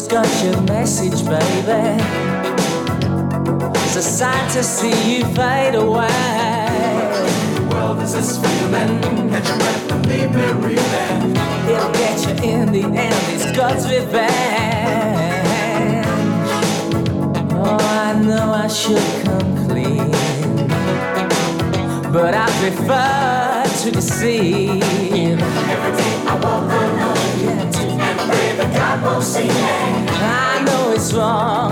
just got your message, baby. It's a sight to see you fade away. The world is this feeling. Catch your breath and leave me reeling. It'll get you in the end, it's God's revenge. Oh, I know I should come clean, but I prefer to deceive. Every day I walk alone and pray that God won't see me. I know it's wrong,